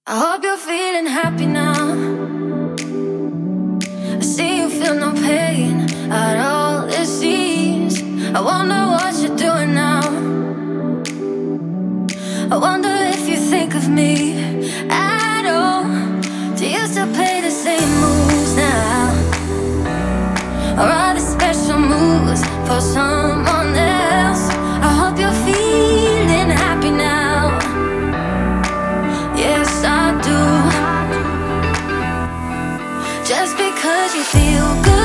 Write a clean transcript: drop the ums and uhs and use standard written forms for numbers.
I hope you're feeling happy now. I see you feel no pain at all, it seems. I wonder what you're doing now. I wonder if you think of me at all. Do you still play the same moves now? Or are there special moves for someone else? I hope you're feeling happy now. Yes, I do. Just because you feel good